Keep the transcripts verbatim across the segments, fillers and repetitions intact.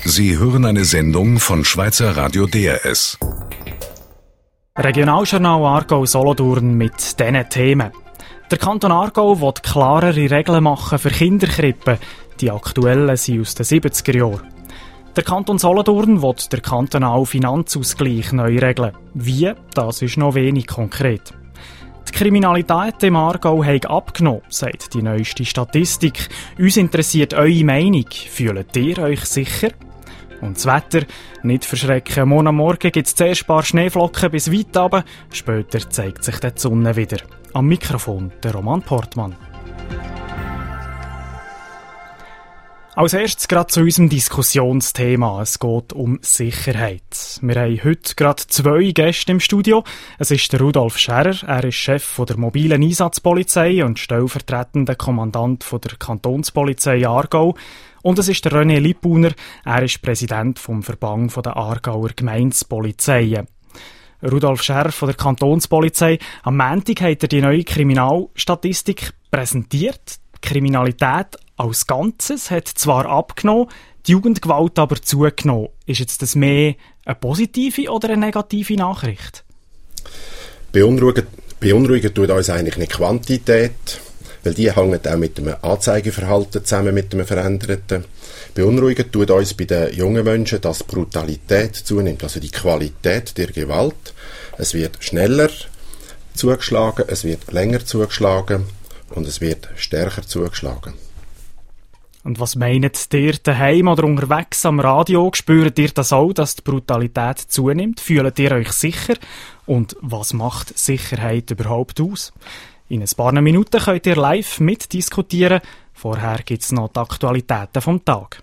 Sie hören eine Sendung von Schweizer Radio D R S. Regionaljournal Aargau-Solothurn mit diesen Themen. Der Kanton Aargau will klarere Regeln machen für Kinderkrippen. Die aktuellen sind aus den siebziger Jahren. Der Kanton Solothurn will den kantonalen Finanzausgleich neu regeln. Wie? Das ist noch wenig konkret. Die Kriminalität im Aargau hat abgenommen, sagt die neueste Statistik. Uns interessiert eure Meinung. Fühlt ihr euch sicher? Und das Wetter? Nicht verschrecken. Morgen Morgen gibt es zuerst ein paar Schneeflocken bis weit runter. Später zeigt sich die Sonne wieder. Am Mikrofon der Roman Portmann. Als erstes gerade zu unserem Diskussionsthema. Es geht um Sicherheit. Wir haben heute gerade zwei Gäste im Studio. Es ist der Rudolf Scherrer. Er ist Chef der mobilen Einsatzpolizei und stellvertretender Kommandant der Kantonspolizei Aargau. Und es ist der René Lippuner. Er ist Präsident vom Verband der Aargauer Gemeindepolizeien. Rudolf Scherrer von der Kantonspolizei. Am Montag hat er die neue Kriminalstatistik präsentiert. Die Kriminalität als Ganzes hat zwar abgenommen, die Jugendgewalt aber zugenommen. Ist jetzt das mehr eine positive oder eine negative Nachricht? Beunruhigend, beunruhigend tut uns eigentlich eine Quantität, weil die hängt auch mit dem Anzeigeverhalten zusammen, mit dem veränderten. Beunruhigend tut uns bei den jungen Menschen, dass die Brutalität zunimmt, also die Qualität der Gewalt. Es wird schneller zugeschlagen, es wird länger zugeschlagen und es wird stärker zugeschlagen. Und was meint ihr daheim oder unterwegs am Radio? Spürt ihr das auch, dass die Brutalität zunimmt? Fühlt ihr euch sicher? Und was macht Sicherheit überhaupt aus? In ein paar Minuten könnt ihr live mitdiskutieren. Vorher gibt es noch die Aktualitäten vom Tag.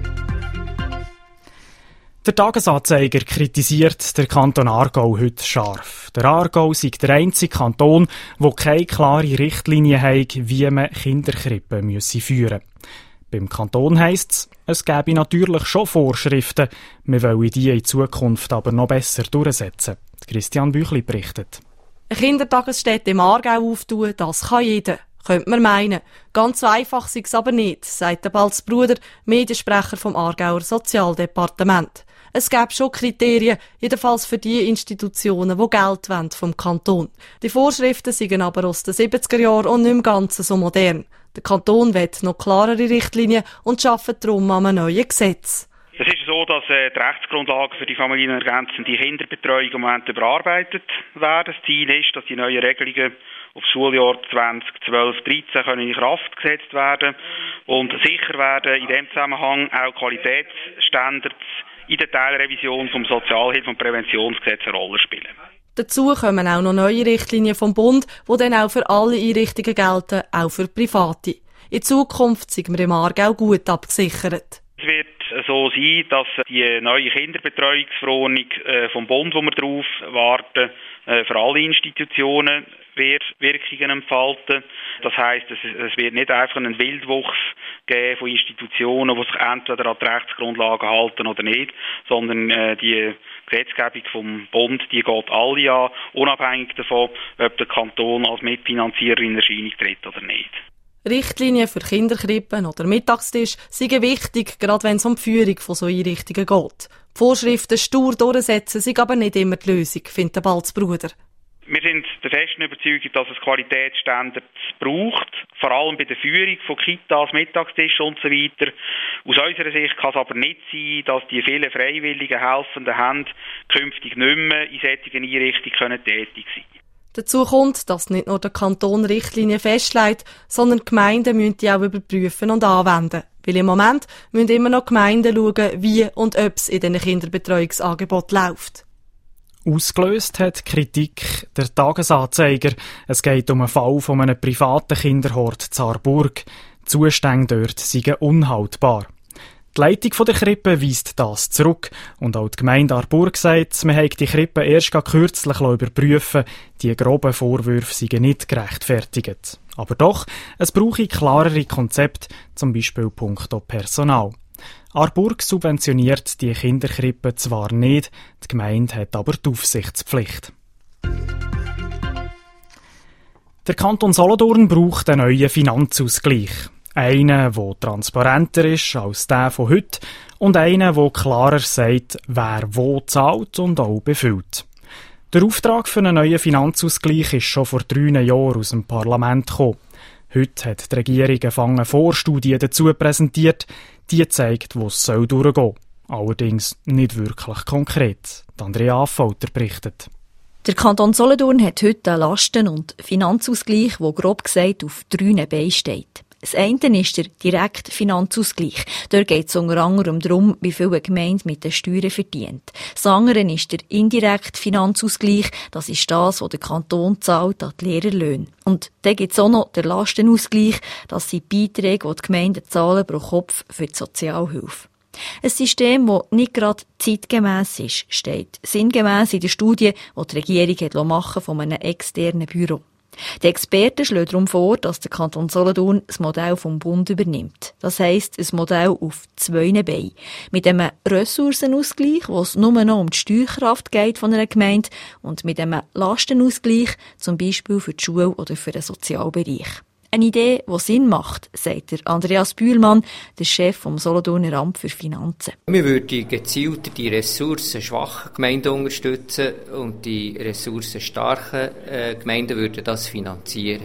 Der Tagesanzeiger kritisiert den Kanton Aargau heute scharf. Der Aargau sei der einzige Kanton, der keine klare Richtlinie hat, wie man Kinderkrippen müsse führen. Beim Kanton heisst es, es gäbe natürlich schon Vorschriften, wir wollen die in Zukunft aber noch besser durchsetzen. Christian Büchli berichtet. Eine Kindertagesstätte im Aargau auftun, das kann jeder. Könnte man meinen. Ganz so einfach sei es aber nicht, sagt der Balzbruder, Mediensprecher vom Aargauer Sozialdepartement. Es gäbe schon Kriterien, jedenfalls für die Institutionen, die Geld wollen vom Kanton. Die Vorschriften sind aber aus den siebziger Jahren und nicht im Ganzen so modern. Der Kanton will noch klarere Richtlinien und arbeitet darum an einem neuen Gesetz. Es ist so, dass äh, die Rechtsgrundlagen für die familienergänzende Kinderbetreuung im Moment überarbeitet werden. Das Ziel ist, dass die neuen Regelungen auf das Schuljahr zwanzig zwölf dreizehn können in Kraft gesetzt werden und sicher werden in diesem Zusammenhang auch Qualitätsstandards in der Teilrevision vom Sozialhilfe- und Präventionsgesetz eine Rolle spielen. Dazu kommen auch noch neue Richtlinien vom Bund, die dann auch für alle Einrichtungen gelten, auch für Private. In Zukunft sind wir im Aargau gut abgesichert. Es wird so sein, dass die neue Kinderbetreuungsverordnung vom Bund, wo wir darauf warten, für alle Institutionen wird Wirkungen entfalten. Das heisst, es wird nicht einfach einen Wildwuchs geben von Institutionen, die sich entweder an die Rechtsgrundlagen halten oder nicht, sondern die Gesetzgebung vom Bund, die geht alle an, unabhängig davon, ob der Kanton als Mitfinanzierer in Erscheinung tritt oder nicht. Richtlinien für Kinderkrippen oder Mittagstisch sind wichtig, gerade wenn es um die Führung von so Einrichtungen geht. Die Vorschriften stur durchsetzen sind aber nicht immer die Lösung, findet der Balzbruder. Wir sind der festen Überzeugung, dass es Qualitätsstandards braucht, vor allem bei der Führung von Kitas, Mittagstischen und so weiter. Aus unserer Sicht kann es aber nicht sein, dass die vielen freiwilligen, helfenden Hände künftig nicht mehr in solchen Einrichtungen tätig sein können. Dazu kommt, dass nicht nur der Kanton Richtlinien festlegt, sondern die Gemeinden müssen die auch überprüfen und anwenden. Weil im Moment müssen immer noch Gemeinden schauen, wie und ob es in diesen Kinderbetreuungsangeboten läuft. Ausgelöst hat Kritik der Tagesanzeiger. Es geht um einen Fall von einem privaten Kinderhort in Aarburg. Die Zustände dort seien unhaltbar. Die Leitung der Krippe weist das zurück und auch die Gemeinde Aarburg sagt, man habe die Krippe erst kürzlich überprüfen lassen. Die groben Vorwürfe seien nicht gerechtfertigt. Aber doch, es brauche klarere Konzepte, zum Beispiel punkto Personal. Aarburg subventioniert die Kinderkrippe zwar nicht, die Gemeinde hat aber die Aufsichtspflicht. Der Kanton Solothurn braucht einen neuen Finanzausgleich. Einen, der transparenter ist als der von heute und einen, der klarer sagt, wer wo zahlt und auch befüllt. Der Auftrag für einen neuen Finanzausgleich ist schon vor drei Jahren aus dem Parlament gekommen. Heute hat die Regierung eine Vorstudie dazu präsentiert, die zeigt, wo es soll durchgehen. Allerdings nicht wirklich konkret. Andrea Affolter berichtet. Der Kanton Solothurn hat heute einen Lasten- und Finanzausgleich, der grob gesagt auf drei Beinen steht. Das eine ist der direkte Finanzausgleich. Dort geht es unter anderem darum, wie viel eine Gemeinde mit den Steuern verdient. Das andere ist der indirekte Finanzausgleich. Das ist das, was der Kanton zahlt an die Lehrerlöhne. Und dann gibt es auch noch den Lastenausgleich. Das sind die Beiträge, die die Gemeinden zahlen pro Kopf für die Sozialhilfe. Ein System, das nicht gerade zeitgemäss ist, steht sinngemäss in der Studie, die die Regierung hat machen von einem externen Büro. Die Experten schlagen darum vor, dass der Kanton Solothurn das Modell vom Bund übernimmt. Das heisst, ein Modell auf zwei Beinen. Mit einem Ressourcenausgleich, wo es nur noch um die Steuerkraft geht von einer Gemeinde, und mit einem Lastenausgleich, zum Beispiel für die Schule oder für den Sozialbereich. Eine Idee, die Sinn macht, sagt der Andreas Bühlmann, der Chef vom Solothurner Amt für Finanzen. Wir würden gezielter die ressourcenschwachen Gemeinden unterstützen und die ressourcenstarken äh, Gemeinden würden das finanzieren.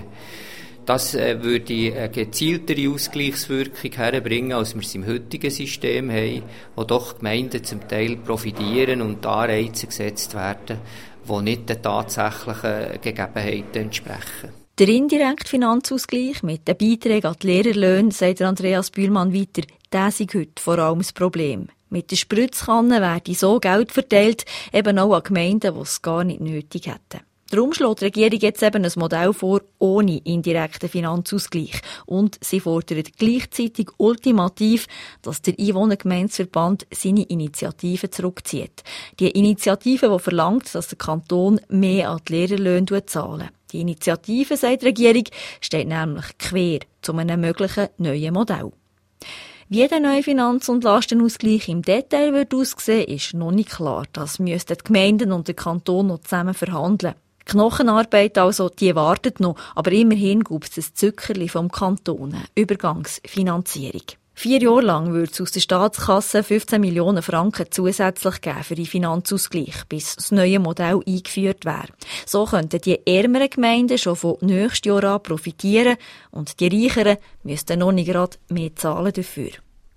Das äh, würde eine gezieltere Ausgleichswirkung herbringen, als wir es im heutigen System haben, wo doch Gemeinden zum Teil profitieren und Anreize gesetzt werden, die nicht den tatsächlichen Gegebenheiten entsprechen. Der indirekte Finanzausgleich mit den Beiträgen an die Lehrerlöhne, sagt Andreas Bühlmann weiter, das ist heute vor allem das Problem. Mit der Spritzkanne werde so Geld verteilt, eben auch an Gemeinden, die es gar nicht nötig hätten. Darum schlägt die Regierung jetzt eben ein Modell vor, ohne indirekten Finanzausgleich. Und sie fordert gleichzeitig ultimativ, dass der Einwohnergemeindeverband seine Initiative zurückzieht. Die Initiative, die verlangt, dass der Kanton mehr an die Lehrerlöhne zahlen. Die Initiative, sagt die Regierung, steht nämlich quer zu einem möglichen neuen Modell. Wie der neue Finanz- und Lastenausgleich im Detail wird aussehen, ist noch nicht klar. Das müssten die Gemeinden und der Kanton noch zusammen verhandeln. Die Knochenarbeit also, die wartet noch, aber immerhin gibt es ein Zückerli vom Kanton, eine Übergangsfinanzierung. Vier Jahre lang würde es aus der Staatskasse fünfzehn Millionen Franken zusätzlich geben für den Finanzausgleich, bis das neue Modell eingeführt wäre. So könnten die ärmeren Gemeinden schon von nächstes Jahr an profitieren und die reicheren müssten noch nicht gerade mehr zahlen dafür.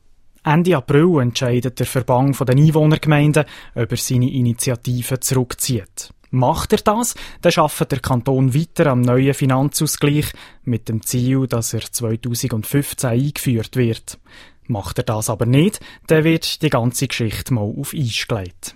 Ende April entscheidet der Verband der Einwohnergemeinden, ob er seine Initiative zurückzieht. Macht er das, dann arbeitet der Kanton weiter am neuen Finanzausgleich mit dem Ziel, dass er zweitausendfünfzehn eingeführt wird. Macht er das aber nicht, dann wird die ganze Geschichte mal auf Eis gelegt.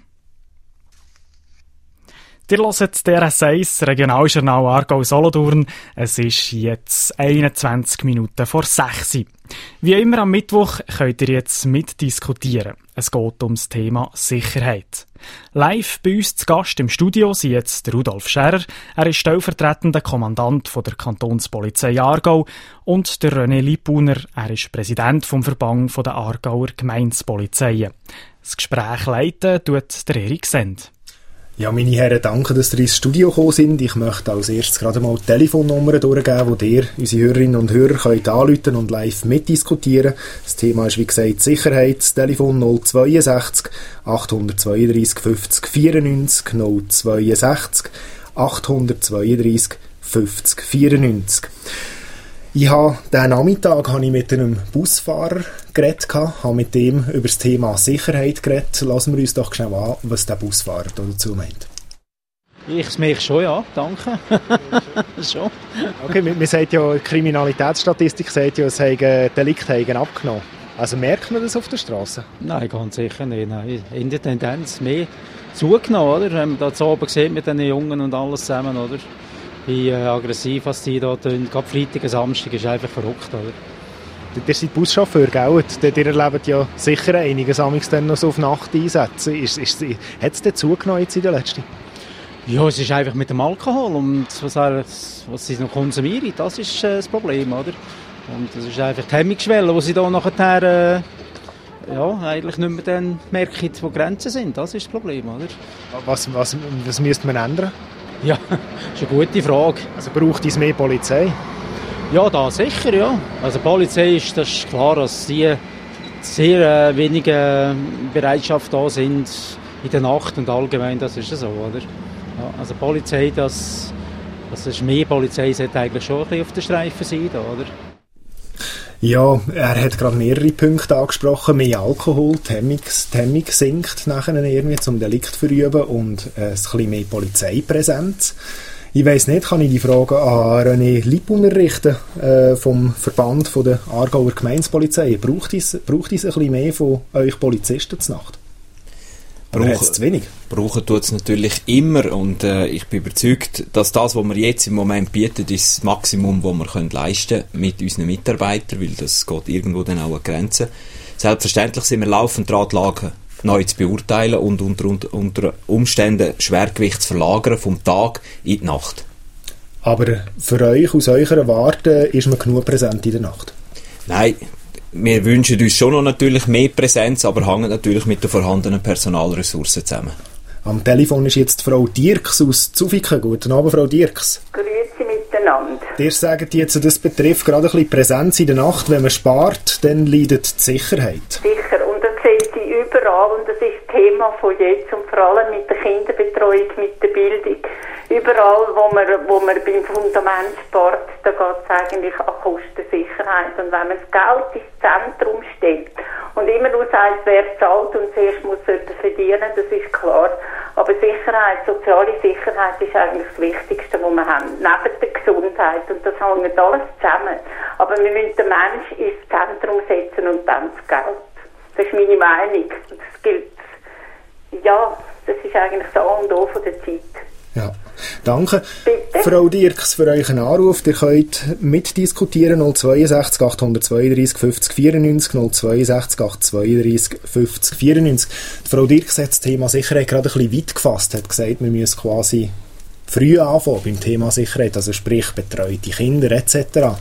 Ihr hört der S eins Regionaljournal Aargau-Solothurn. Es ist jetzt einundzwanzig Minuten vor sechs. Wie immer am Mittwoch könnt ihr jetzt mitdiskutieren. Es geht ums Thema Sicherheit. Live bei uns zu Gast im Studio sind jetzt Rudolf Scherrer. Er ist stellvertretender Kommandant von der Kantonspolizei Aargau, und der René Lipuner. Er ist Präsident vom Verband der Aargauer Gemeindepolizeien. Das Gespräch leiten tut der Erik Send. Ja, meine Herren, danke, dass ihr ins Studio gekommen sind. Ich möchte als erstes gerade mal die Telefonnummer durchgeben, die ihr, unsere Hörerinnen und Hörer, könnt anrufen und live mitdiskutieren. Das Thema ist, wie gesagt, Sicherheit. Das Telefon null sechs zwei acht zwei drei fünfzig vierundneunzig null sechs zwei acht zwei drei fünfzig vierundneunzig. Ich habe diesen Nachmittag habe ich mit einem Busfahrer geredet, habe mit dem über das Thema Sicherheit geredet. Lassen wir uns doch schnell an, was der Busfahrer dazu meint. Ich merke schon, ja, danke. schon. Okay, man, man sagt ja, die Kriminalitätsstatistik sagt ja, es haben Delikte haben abgenommen. Also merkt man das auf der Straße? Nein, ganz sicher nicht. Nein. In der Tendenz mehr zugenommen, oder? Wenn man da zu oben sieht mit den Jungen und alles zusammen, oder? Wie äh, aggressiv was die da tun. Gerade Freitag und Samstag ist einfach verrückt, oder? Ihr seid Buschauffeur, gell? Ihr erlebt ja sicher einiges amigs dann noch so auf Nacht einsetzen. Ist, ist, hat es denn zugenommen jetzt in der letzten? Ja, es ist einfach mit dem Alkohol und was, was sie noch konsumieren, das ist äh, das Problem, oder? Und das ist einfach die Hemmungsschwelle, wo sie da nachher äh, ja, eigentlich nicht mehr dann merken, wo Grenzen sind. Das ist das Problem, oder? Was, was, was müsste man ändern? Ja, das ist eine gute Frage. Also braucht es mehr Polizei? Ja, da sicher, ja. Also die Polizei ist, das ist klar, dass sie sehr äh, wenige Bereitschaft da sind in der Nacht und allgemein, das ist so, oder? Ja, also Polizei, das, das ist mehr Polizei, sollte eigentlich schon ein bisschen auf der Streife sein, da, oder? Ja, er hat gerade mehrere Punkte angesprochen. Mehr Alkohol, die Hemmung, die Hemmung sinkt nachher irgendwie zum Delikt verüben und äh, ein bisschen mehr Polizeipräsenz. Ich weiss nicht, kann ich die Frage an René Lipuner richten, äh, vom Verband von der Aargauer Gemeindepolizei. Braucht es, braucht es ein bisschen mehr von euch Polizisten zur Nacht? Oder hat es zu wenig? Brauchen tut es natürlich immer und äh, ich bin überzeugt, dass das, was wir jetzt im Moment bieten, ist das Maximum, das wir können leisten können mit unseren Mitarbeitern, weil das geht irgendwo dann auch an Grenzen. Selbstverständlich sind wir laufend dran, die Lage neu zu beurteilen und unter, unter, unter Umständen Schwergewicht zu verlagern vom Tag in die Nacht. Aber für euch, aus eurer Warte, ist man genug präsent in der Nacht? Nein, wir wünschen uns schon noch natürlich mehr Präsenz, aber hängt natürlich mit den vorhandenen Personalressourcen zusammen. Am Telefon ist jetzt Frau Dirks aus Zufiken. Guten Abend, Frau Dirks. Grüezi miteinander. Ihr sagt jetzt, das betrifft gerade ein bisschen Präsenz in der Nacht. Wenn man spart, dann leidet die Sicherheit. Sicher, und das sehen Sie überall und das ist das Thema von jetzt und vor allem mit der Kinderbetreuung, mit der Bildung. Überall, wo man, wo man beim Fundament spart, da geht es eigentlich an Kostensicherheit. Und wenn man das Geld ins Zentrum stellt und immer nur sagt, wer zahlt und zuerst muss jemand verdienen, das ist klar. Aber Sicherheit, soziale Sicherheit ist eigentlich das Wichtigste, was wir haben, neben der Gesundheit. Und das hängt alles zusammen. Aber wir müssen den Menschen ins Zentrum setzen und dann das Geld. Das ist meine Meinung. Das gilt, ja, das ist eigentlich das A und O von der Zeit. Ja, danke. Bitte? Frau Dirks, für euch einen Anruf. Ihr könnt mitdiskutieren null sechs zwei acht zwei drei fünfzig vierundneunzig null sechs zwei acht zwei drei fünfzig vierundneunzig. Frau Dirks hat das Thema Sicherheit gerade ein bisschen weit gefasst, hat gesagt, wir müssen quasi früh anfangen beim Thema Sicherheit, also sprich betreute Kinder et cetera.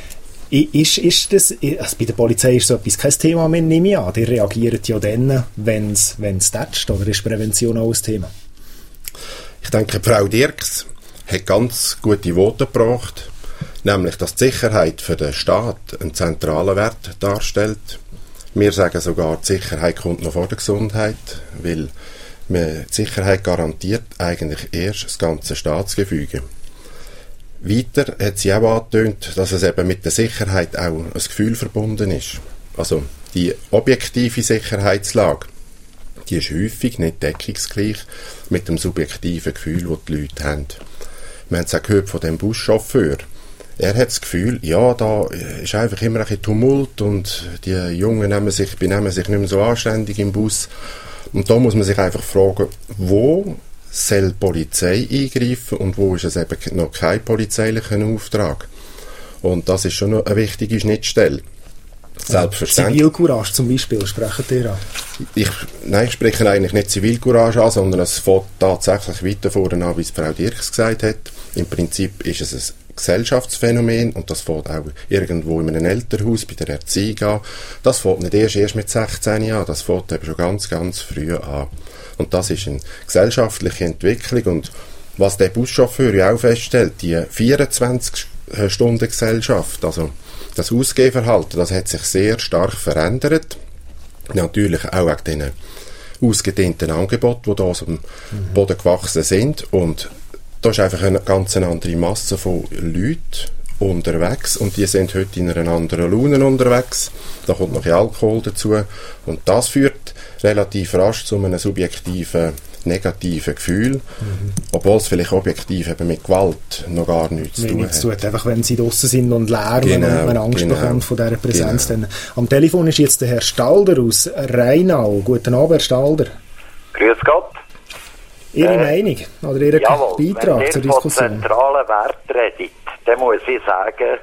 Ist, ist das, also bei der Polizei ist so etwas kein Thema mehr, nehme ich an. Die reagieren ja dann, wenn es tätscht, oder ist Prävention auch ein Thema? Ich denke, Frau Dirks hat ganz gute Worte gebracht, nämlich, dass die Sicherheit für den Staat einen zentralen Wert darstellt. Wir sagen sogar, die Sicherheit kommt noch vor der Gesundheit, weil die Sicherheit garantiert eigentlich erst das ganze Staatsgefüge. Weiter hat sie auch angetönt, dass es eben mit der Sicherheit auch ein Gefühl verbunden ist. Also die objektive Sicherheitslage, die ist häufig nicht deckungsgleich mit dem subjektiven Gefühl, das die Leute haben. Wir haben es auch gehört von dem Buschauffeur. Er hat das Gefühl, ja, da ist einfach immer ein bisschen Tumult und die Jungen nehmen sich, benehmen sich nicht mehr so anständig im Bus. Und da muss man sich einfach fragen, wo soll die Polizei eingreifen und wo ist es eben noch kein polizeilicher Auftrag. Und das ist schon noch eine wichtige Schnittstelle. Selbstverständlich. Zivilcourage zum Beispiel, sprechen ihr an? Ich, nein, ich spreche eigentlich nicht Zivilcourage an, sondern es fängt tatsächlich weiter vorne an, wie es Frau Dirks gesagt hat. Im Prinzip ist es ein Gesellschaftsphänomen und das fängt auch irgendwo in einem Elternhaus bei der Erziehung an. Das fängt nicht erst, erst mit sechzehn an, das fängt eben schon ganz, ganz früh an. Und das ist eine gesellschaftliche Entwicklung und was der Buschauffeur ja auch feststellt, die vierundzwanzig-Stunden-Gesellschaft, also das Ausgehverhalten, das hat sich sehr stark verändert. Natürlich auch wegen diesen ausgedehnten Angeboten, die da aus dem mhm. Boden gewachsen sind. Und da ist einfach eine ganz andere Masse von Leuten unterwegs und die sind heute in einer anderen Laune unterwegs. Da kommt noch ein Alkohol dazu und das führt relativ rasch zu einem subjektiven, negativen Gefühl, mhm. obwohl es vielleicht objektiv eben mit Gewalt noch gar nichts zu tun hat. Zu tun. Einfach wenn sie draussen sind und lärmen genau, und man Angst genau, bekommt von dieser Präsenz. Genau. Am Telefon ist jetzt der Herr Stalder aus Rheinau. Guten Abend, Herr Stalder. Grüß Gott. Ihre äh, Meinung oder Ihr jawohl, Beitrag zur Diskussion? Wenn ihr von zentralen Werten redet, dann muss ich sagen,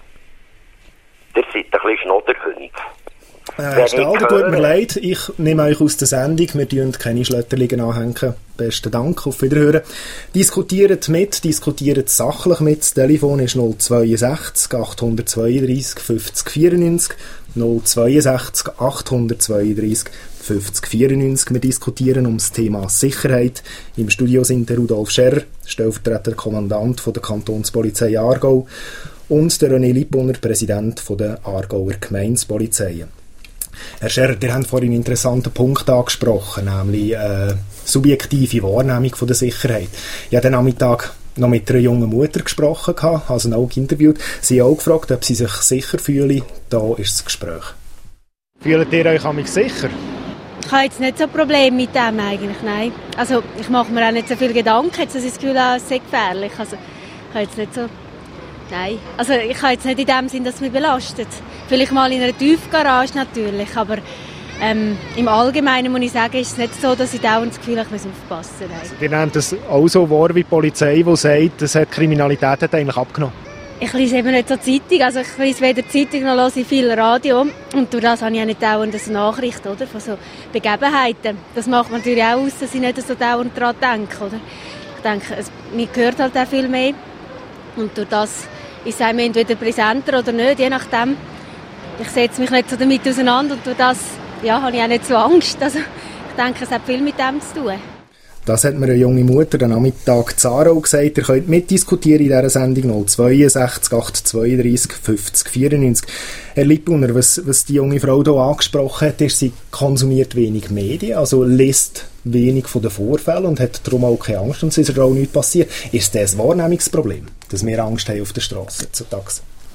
ihr seid ein bisschen Schnodderkönig. Äh, Herr Stalder, tut mir leid, ich nehme euch aus der Sendung, wir tun keine Schlötterlinge anhängen. Besten Dank, auf Wiederhören. Diskutiert mit, diskutiert sachlich mit. Das Telefon ist null sechs zwei acht zwei drei fünfzig vierundneunzig null sechs zwei acht zwei drei fünfzig vierundneunzig. Wir diskutieren um das Thema Sicherheit. Im Studio sind der Rudolf Scherrer, stellvertretender Kommandant von der Kantonspolizei Aargau, und der René Lippuner, Präsident der Aargauer Gemeindepolizei. Herr Scherer, ihr habt vorhin einen interessanten Punkt angesprochen, nämlich äh, subjektive Wahrnehmung von der Sicherheit. Ich habe den Nachmittag noch mit einer jungen Mutter gesprochen, also auch interviewt. Sie hat auch gefragt, ob sie sich sicher fühle. Da ist das Gespräch. Fühlt ihr euch an mich sicher? Ich habe jetzt nicht so ein Problem mit dem eigentlich, nein. Also ich mache mir auch nicht so viele Gedanken, jetzt habe ich das Gefühl, es sei gefährlich. Also ich habe jetzt nicht so... Nein, also ich habe jetzt nicht in dem Sinn, dass es mich belastet. Vielleicht mal in einer Tiefgarage natürlich, aber ähm, im Allgemeinen muss ich sagen, ist es nicht so, dass ich dauernd das Gefühl habe, ich muss aufpassen. Nein. Also, ihr nehmt das auch so wahr wie die Polizei, die sagt, dass die Kriminalität hat eigentlich abgenommen? Ich lese eben nicht so Zeitung, also ich lese weder Zeitung noch höre ich viel Radio und durch das habe ich auch nicht dauernd eine Nachricht oder, von so Begebenheiten. Das macht man natürlich auch aus, dass ich nicht so dauernd daran denke. Oder? Ich denke, es, mir gehört halt auch viel mehr und durch das ist es mir entweder präsenter oder nicht, je nachdem. Ich setze mich nicht so damit auseinander und durch das ja, habe ich auch nicht so Angst. Also, ich denke, es hat viel mit dem zu tun. Das hat mir eine junge Mutter am Nachmittag Zara gesagt. Ihr könnt mitdiskutieren in dieser Sendung null zwei sechs acht zwei drei fünf null vier neun. Herr Lippuner, was, was die junge Frau hier angesprochen hat, ist, sie konsumiert wenig Medien, also liest wenig von den Vorfällen und hat darum auch keine Angst und es ist ihr auch nichts passiert. Ist das ein Wahrnehmungsproblem, dass wir Angst haben auf der Straße heutzutage?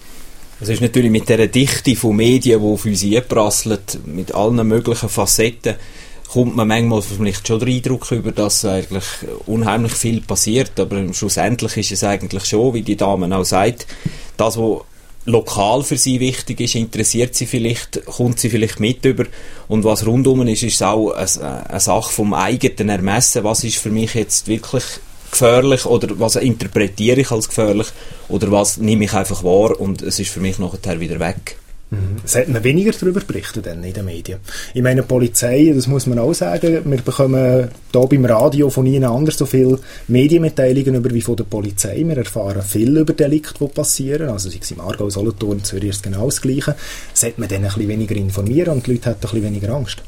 Es ist natürlich mit dieser Dichte von Medien, die auf uns einprasseln, mit allen möglichen Facetten, kommt man manchmal vielleicht schon den Eindruck über, dass eigentlich unheimlich viel passiert, aber schlussendlich ist es eigentlich schon, wie die Dame auch sagt, das, was lokal für sie wichtig ist, interessiert sie vielleicht, kommt sie vielleicht mit über und was rundum ist, ist auch eine, eine Sache vom eigenen Ermessen, was ist für mich jetzt wirklich gefährlich oder was interpretiere ich als gefährlich oder was nehme ich einfach wahr und es ist für mich nachher wieder weg. Es hat man weniger darüber berichtet in den Medien. Ich meine, Polizei, das muss man auch sagen, wir bekommen hier beim Radio von ihnen anders so viele Medienmitteilungen über wie von der Polizei. Wir erfahren viel über Delikte, die passieren. Also sei es im Aargau, Solothurn, Zürich ist genau das Gleiche. Es hat man dann ein bisschen weniger informieren und die Leute hatten ein bisschen weniger Angst.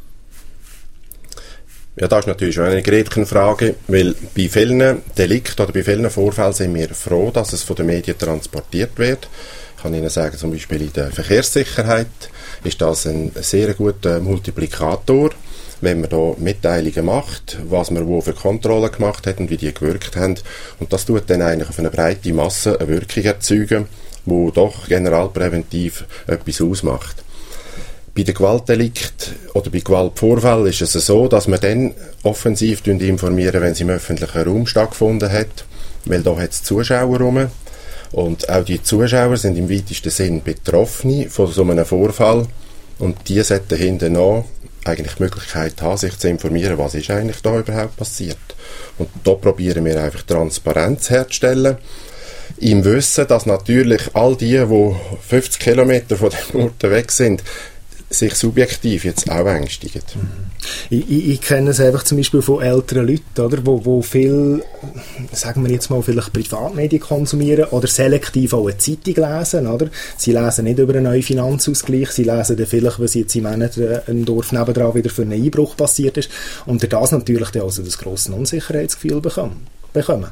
Ja, das ist natürlich schon eine Gretchenfrage, weil bei vielen Delikten oder bei vielen Vorfällen sind wir froh, dass es von den Medien transportiert wird. Ich kann Ihnen sagen, zum Beispiel in der Verkehrssicherheit ist das ein sehr guter Multiplikator, wenn man da Mitteilungen macht, was man wo für Kontrollen gemacht hat und wie die gewirkt haben. Und das tut dann eigentlich auf eine breite Masse eine Wirkung erzeugen, die doch generalpräventiv etwas ausmacht. Bei den Gewaltdelikten oder bei Gewaltvorfällen ist es so, dass man dann offensiv informieren, wenn es im öffentlichen Raum stattgefunden hat, weil da hat es Zuschauer rum. Und auch die Zuschauer sind im weitesten Sinn Betroffene von so einem Vorfall und die sollten hinterher eigentlich die Möglichkeit haben, sich zu informieren, was ist eigentlich da überhaupt passiert. Und da probieren wir einfach Transparenz herzustellen, im Wissen, dass natürlich all die, die fünfzig Kilometer von dem Ort weg sind, sich subjektiv jetzt auch ängstigen. Ich, ich, ich kenne es einfach zum Beispiel von älteren Leuten, oder, wo, wo viel, sagen wir jetzt mal, vielleicht Privatmedien konsumieren oder selektiv auch eine Zeitung lesen. Oder? Sie lesen nicht über einen neuen Finanzausgleich, sie lesen dann vielleicht, was jetzt im Monat im Dorf nebendran wieder für einen Einbruch passiert ist und durch das natürlich dann also das grosse Unsicherheitsgefühl bekommen. bekommen.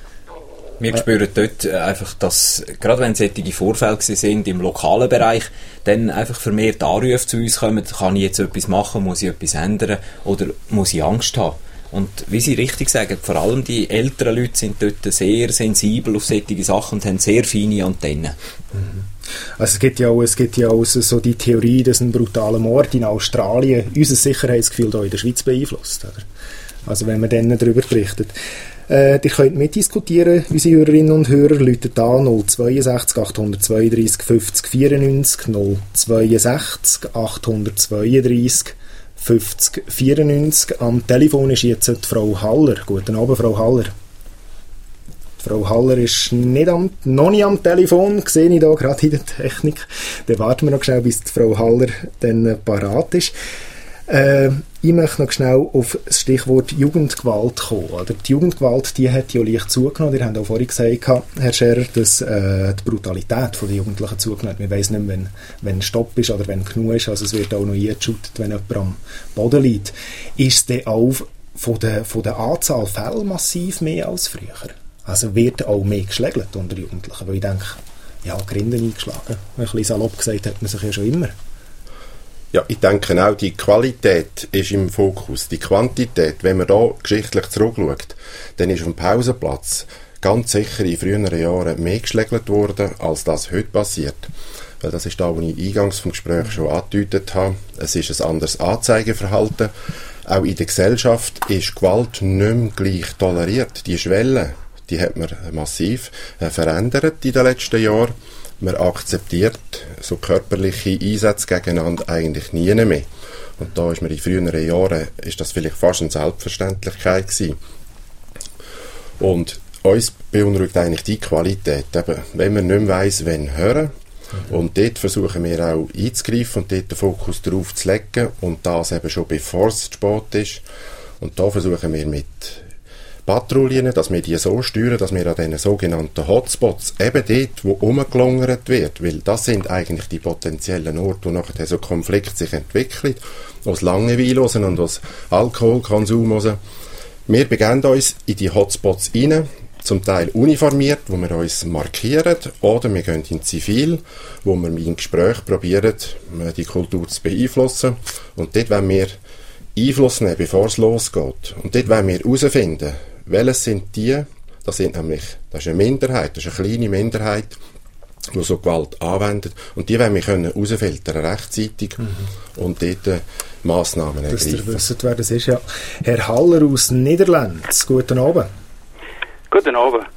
Wir äh. spüren dort einfach, dass, gerade wenn solche Vorfälle sind im lokalen Bereich, dann einfach vermehrt Anrufe zu uns kommen, kann ich jetzt etwas machen, muss ich etwas ändern oder muss ich Angst haben? Und wie Sie richtig sagen, vor allem die älteren Leute sind dort sehr sensibel auf solche Sachen und haben sehr feine Antennen. Also es gibt ja auch, es gibt ja auch so die Theorie, dass ein brutaler Mord in Australien unser Sicherheitsgefühl hier in der Schweiz beeinflusst. Oder? Also wenn man dann darüber berichtet. Äh, ihr könnt mitdiskutieren, unsere Hörerinnen und Hörer. Läutet an null zwei sechs acht zwei drei fünf null vier neun null zwei sechs acht zwei drei fünf null vier neun. Am Telefon ist jetzt die Frau Haller. Guten Abend, Frau Haller. Frau Haller ist nicht am, noch nicht am Telefon, sehe ich da gerade in der Technik. Dann warten wir noch schnell, bis die Frau Haller dann parat ist. Äh, ich möchte noch schnell auf das Stichwort Jugendgewalt kommen. Oder? Die Jugendgewalt, die hat ja leicht zugenommen. Ihr habt auch vorhin gesagt, Herr Scherer, dass äh, die Brutalität der Jugendlichen zugenommen hat. Wir weiss nicht, wenn, wenn Stopp ist oder wenn genug ist. Also es wird auch noch eingeschüttet, wenn jemand am Boden liegt. Ist es dann auch von der, von der Anzahl Fälle massiv mehr als früher? Also wird auch mehr geschlägelt unter Jugendlichen? Weil ich denke, ja, Grinden eingeschlagen. Ein bisschen salopp gesagt hat man sich ja schon immer. Ja, ich denke auch, die Qualität ist im Fokus. Die Quantität, wenn man da geschichtlich zurückschaut, dann ist auf dem Pausenplatz ganz sicher in früheren Jahren mehr geschlägelt worden, als das heute passiert. Weil das ist da, wo ich eingangs vom Gespräch schon angedeutet habe. Es ist ein anderes Anzeigeverhalten. Auch in der Gesellschaft ist Gewalt nicht mehr gleich toleriert. Die Schwelle, die hat man massiv äh, verändert in den letzten Jahren. Man akzeptiert so körperliche Einsätze gegeneinander eigentlich nie mehr. Und da ist man in früheren Jahren, ist das vielleicht fast eine Selbstverständlichkeit gewesen. Und uns beunruhigt eigentlich die Qualität, eben, wenn man nicht mehr weiss, wann hören. Mhm. Und dort versuchen wir auch einzugreifen und dort den Fokus darauf zu legen. Und das eben schon bevor es zu spät ist. Und da versuchen wir mit Patrouillen, dass wir die so steuern, dass wir an diesen sogenannten Hotspots, eben dort, wo rumgelungert wird, weil das sind eigentlich die potenziellen Orte, wo nachher so Konflikt sich entwickelt, aus Langeweile und aus Alkoholkonsum raus. Wir begeben uns in die Hotspots rein, zum Teil uniformiert, wo wir uns markieren, oder wir gehen in Zivil, wo wir mit dem Gespräch probieren, die Kultur zu beeinflussen. Und dort wollen wir Einfluss nehmen, bevor es losgeht. Und dort wollen wir herausfinden, welches sind die, das sind nämlich, das ist eine Minderheit, das ist eine kleine Minderheit, die so Gewalt anwendet. Und die wollen wir können rausfiltern, rechtzeitig, mhm. und dort äh, Massnahmen ergreifen. Dass ihr wisst, wer das ist, ja. Herr Haller aus Niederlands, guten Abend. Guten Abend.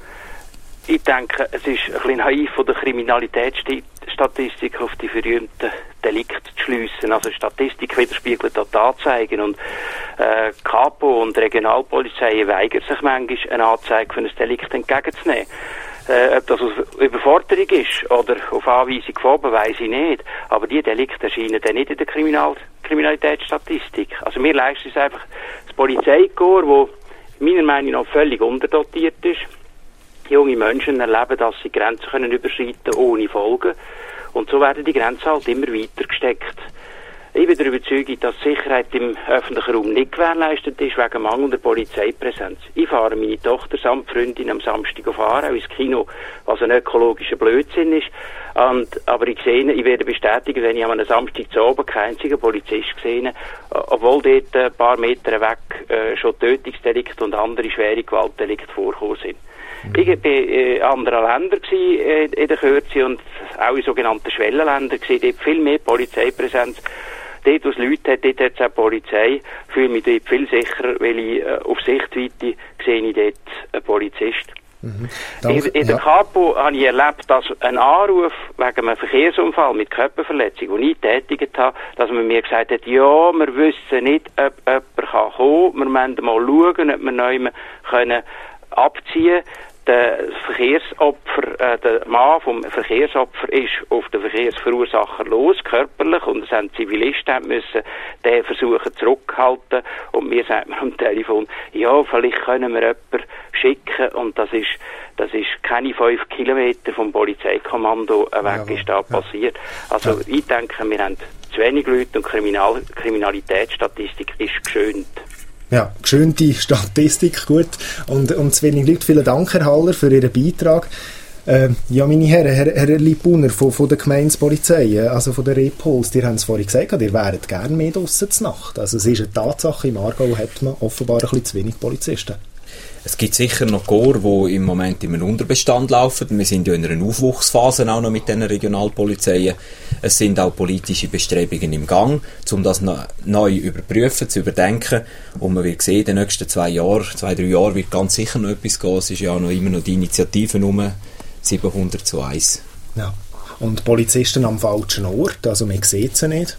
Ich denke, es ist ein bisschen naiv von der Kriminalitätsstatistik auf die berühmten Delikte zu schliessen. Also Statistik widerspiegelt auch die Anzeigen und äh, Kapo und Regionalpolizei weigern sich manchmal, eine Anzeige für ein Delikt entgegenzunehmen. Äh, ob das auf Überforderung ist oder auf Anweisung von oben, weiss ich nicht. Aber die Delikte erscheinen dann nicht in der Kriminal- Kriminalitätsstatistik. Also mir leistet es einfach das Polizeikorps, das meiner Meinung nach völlig unterdotiert ist. Junge Menschen erleben, dass sie Grenzen können überschreiten ohne Folgen. Und so werden die Grenzen halt immer weiter gesteckt. Ich bin der Überzeugung, dass die Sicherheit im öffentlichen Raum nicht gewährleistet ist wegen mangelnder Polizeipräsenz. Ich fahre meine Tochter samt Freundin am Samstag auf Aarau ins Kino, was ein ökologischer Blödsinn ist. Und, aber ich sehe, ich werde bestätigen, wenn ich an einem Samstag zu oben keinen einzigen Polizist gesehen, obwohl dort ein paar Meter weg äh, schon Tötungsdelikte und andere schwere Gewaltdelikte vorgekommen sind. Ich war in anderen Ländern in der Kürze und auch in sogenannten Schwellenländern gesehen, dort viel mehr Polizeipräsenz. Dort, wo es Leute hat, dort hat es auch Polizei. Ich fühle mich dort viel sicherer, weil ich äh, auf Sichtweite sehe ich dort einen Polizist. Mhm. In, in der ja. Kapo habe ich erlebt, dass ein Anruf wegen einem Verkehrsunfall mit Körperverletzung, den ich tätigt habe, dass man mir gesagt hat, ja, wir wissen nicht, ob jemand kann kommen, wir müssen mal schauen, ob wir neu können abziehen. Der Verkehrsopfer, äh, der Mann vom Verkehrsopfer ist auf den Verkehrsverursacher los, körperlich, und es haben Zivilisten müssen den versuchen zurückhalten, und mir sagt man am Telefon, ja, vielleicht können wir jemanden schicken, und das ist, das ist keine fünf Kilometer vom Polizeikommando weg, ja, ist da passiert. Also, ja. Ich denke, wir haben zu wenig Leute und Kriminal- Kriminalitätsstatistik ist geschönt. Ja, geschönte Statistik, gut. Und, und zu wenig Leute. Vielen Dank, Herr Haller, für Ihren Beitrag. Äh, ja, meine Herren, Herr, Herr Liebauner von, von der Gemeindepolizei, also von der Repols, ihr habt es vorhin gesagt, ihr wäret gerne mehr draussen zur Nacht. Also es ist eine Tatsache, im Aargau hat man offenbar ein bisschen zu wenig Polizisten. Es gibt sicher noch Korps, die im Moment in einem Unterbestand laufen. Wir sind ja in einer Aufwuchsphase auch noch mit diesen Regionalpolizeien. Es sind auch politische Bestrebungen im Gang, um das neu überprüfen, zu überdenken. Und man wird sehen, in den nächsten zwei Jahren, zwei, drei Jahren wird ganz sicher noch etwas gehen. Es ist ja auch noch immer noch die Initiative um siebenhundert zu eins. Ja. Und Polizisten am falschen Ort, also man sieht sie nicht.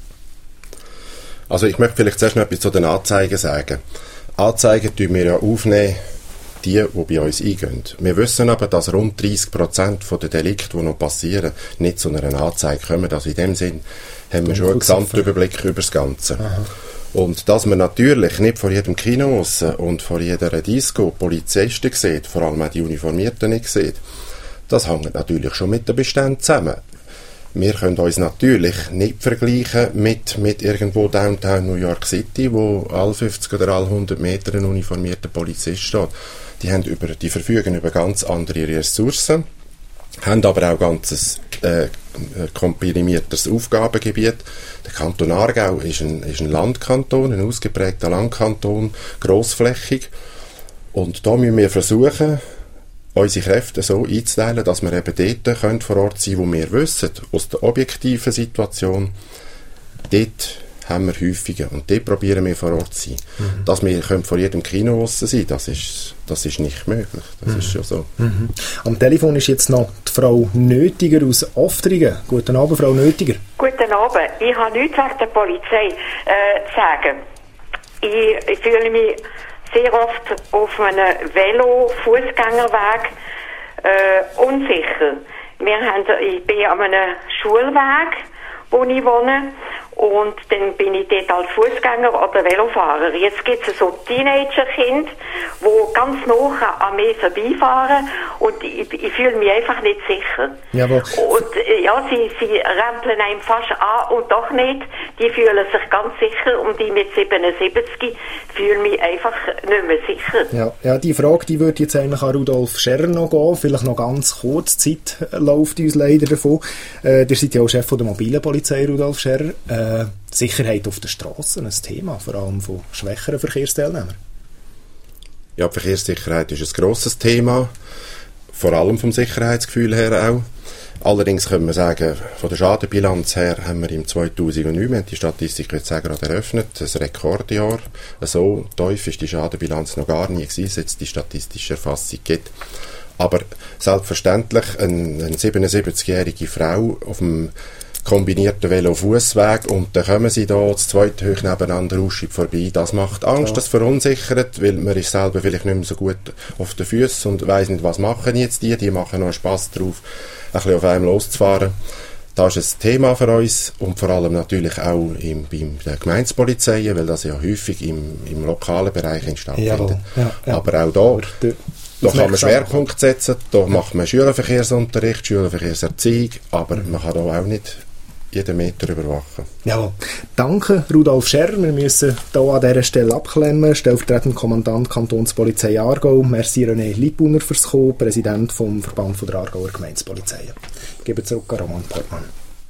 Also ich möchte vielleicht zuerst noch etwas zu den Anzeigen sagen. Anzeigen tun wir ja aufnehmen, die, die bei uns eingehen. Wir wissen aber, dass rund dreissig Prozent der Delikte, die noch passieren, nicht zu einer Anzeige kommen. Also in dem Sinn haben wir schon einen Gesamtüberblick über das Ganze. Aha. Und dass man natürlich nicht vor jedem Kino und vor jeder Disco Polizisten sieht, vor allem auch die Uniformierten nicht sieht, das hängt natürlich schon mit den Beständen zusammen. Wir können uns natürlich nicht vergleichen mit, mit irgendwo Downtown New York City, wo alle fünfzig oder alle hundert Meter ein uniformierter Polizist steht. Die haben über, die verfügen über ganz andere Ressourcen. haben aber auch ganzes äh, komprimiertes Aufgabengebiet. Der Kanton Aargau ist ein, ist ein Landkanton, ein ausgeprägter Landkanton, grossflächig. Und da müssen wir versuchen, unsere Kräfte so einzuteilen, dass wir eben dort können vor Ort sein, wo wir wissen, aus der objektiven Situation, dort haben wir häufiger und dort probieren wir vor Ort zu sein. Mhm. Dass wir können vor jedem Kino aussen sein, das ist, das ist nicht möglich. Das mhm. ist schon so. Mhm. Am Telefon ist jetzt noch die Frau Nötiger aus Oftringen. Guten Abend, Frau Nötiger. Guten Abend. Ich habe nichts wegen der Polizei äh, zu sagen. Ich, ich fühle mich sehr oft auf einem Velo-Fußgängerweg äh, unsicher. Wir haben, ich bin an einem Schulweg, wo ich wohne, und dann bin ich dort als Fußgänger oder Velofahrer. Jetzt gibt es so Teenagerkinder, die ganz nah an mir vorbeifahren, und ich, ich fühle mich einfach nicht sicher. Jawohl. Und äh, ja, sie, sie rempeln einem fast an und doch nicht. Die fühlen sich ganz sicher, und ich mit siebenundsiebzig fühle mich einfach nicht mehr sicher. Ja, ja, die Frage, die würde jetzt eigentlich an Rudolf Scherrer noch gehen. Vielleicht noch ganz kurz. Zeit läuft uns leider davon. Äh, ihr seid ja auch Chef von der mobilen Polizei, Rudolf Scherrer. Äh, Sicherheit auf der Straße, ein Thema, vor allem von schwächeren Verkehrsteilnehmern. Ja, die Verkehrssicherheit ist ein grosses Thema, vor allem vom Sicherheitsgefühl her auch. Allerdings können wir sagen, von der Schadenbilanz her haben wir im zweitausendneun, wir haben die Statistik jetzt gerade eröffnet, ein Rekordjahr. So tief ist die Schadenbilanz noch gar nie gewesen, seit es die statistische Erfassung gibt. Aber selbstverständlich eine, eine siebenundsiebzigjährige Frau auf dem kombinierten Velo-Fussweg, und dann kommen sie da das zweite hoch nebeneinander Ausschub vorbei. Das macht Angst, ja. Das verunsichert, weil man ist selber vielleicht nicht mehr so gut auf den Füßen und weiss nicht, was machen jetzt die. Die machen noch Spass drauf, ein bisschen auf einem loszufahren. Das ist ein Thema für uns, und vor allem natürlich auch im, bei der Gemeindepolizei, weil das ja häufig im, im lokalen Bereich stattfindet. Ja, ja. Aber auch da, da kann man Schwerpunkt setzen, da macht man Schülerverkehrsunterricht, Schülerverkehrserziehung, aber man kann da auch nicht jeden Meter überwachen. Ja, danke Rudolf Scherrer. Wir müssen hier an dieser Stelle abklemmen. Stellvertretender Kommandant Kantonspolizei Aargau. Merci René Liebauner fürs Kommen, Präsident vom Verband der Aargauer Gemeindepolizei. Ich gebe zurück an Roman Portmann.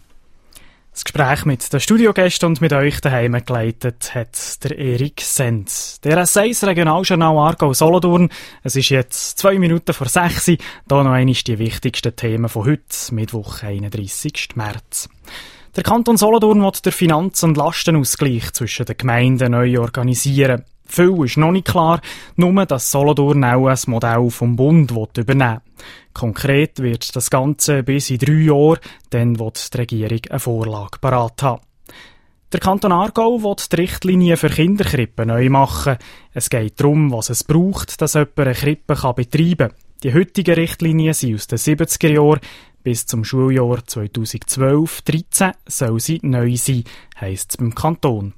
Das Gespräch mit den Studiogästen und mit euch daheim geleitet hat der Erik Send. Der S eins Regionaljournal Aargau-Solothurn. Es ist jetzt zwei Minuten vor sechs. Hier noch einmal die wichtigsten Themen von heute, Mittwoch, einunddreissigsten März. Der Kanton Solothurn will den Finanz- und Lastenausgleich zwischen den Gemeinden neu organisieren. Viel ist noch nicht klar, nur dass Solothurn auch ein Modell vom Bund übernehmen will. Konkret wird das Ganze bis in drei Jahren, dann wird die Regierung eine Vorlage parat haben. Der Kanton Aargau will die Richtlinien für Kinderkrippen neu machen. Es geht darum, was es braucht, dass jemand eine Krippe betreiben kann. Die heutigen Richtlinien sind aus den siebziger Jahren. Bis zum Schuljahr zweitausendzwölf dreizehn soll sie neu sein, heisst es beim Kanton.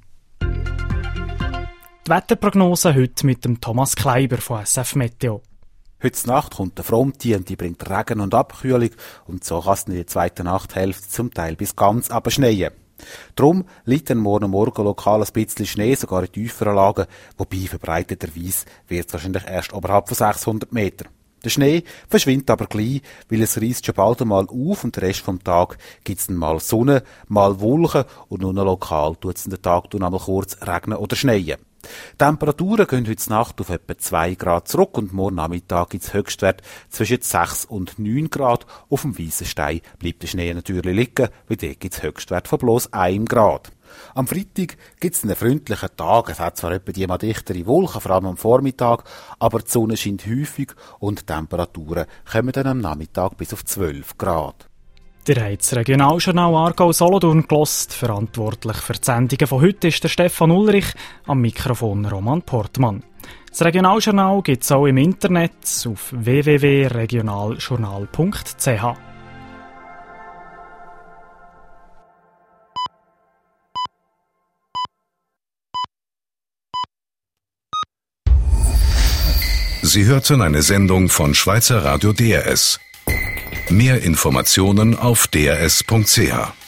Die Wetterprognose heute mit dem Thomas Kleiber von S F Meteo. Heute Nacht kommt der Frontier und die bringt Regen und Abkühlung, und so kann es in der zweiten Nachthälfte zum Teil bis ganz abschneien. Darum liegt dann morgen Morgen lokal ein bisschen Schnee, sogar in tieferen Lagen, wobei verbreiteterweise wird es wahrscheinlich erst oberhalb von sechshundert Meter. Der Schnee verschwindet aber gleich, weil es reisst schon bald einmal auf, und den Rest vom Tag gibt es dann mal Sonne, mal Wolken, und nur noch lokal tut es in den Tag dann einmal kurz regnen oder schneien. Die Temperaturen gehen heute Nacht auf etwa zwei Grad zurück, und morgen Nachmittag gibt es Höchstwert zwischen sechs und neun Grad. Auf dem weißen Stein bleibt der Schnee natürlich liegen, weil dort gibt es Höchstwert von bloß einem Grad. Am Freitag gibt es einen freundlichen Tag. Es hat zwar etwa die mal dichtere Wolken, vor allem am Vormittag, aber die Sonne scheint häufig und die Temperaturen kommen dann am Nachmittag bis auf zwölf Grad. Ihr habt das Regionaljournal Aargau-Solothurn gehört. Verantwortlich für die Sendungen von heute ist der Stefan Ulrich, am Mikrofon Roman Portmann. Das Regionaljournal gibt es auch im Internet auf w w w punkt regionaljournal punkt c h. Sie hörten eine Sendung von Schweizer Radio D R S. Mehr Informationen auf d r s punkt c h.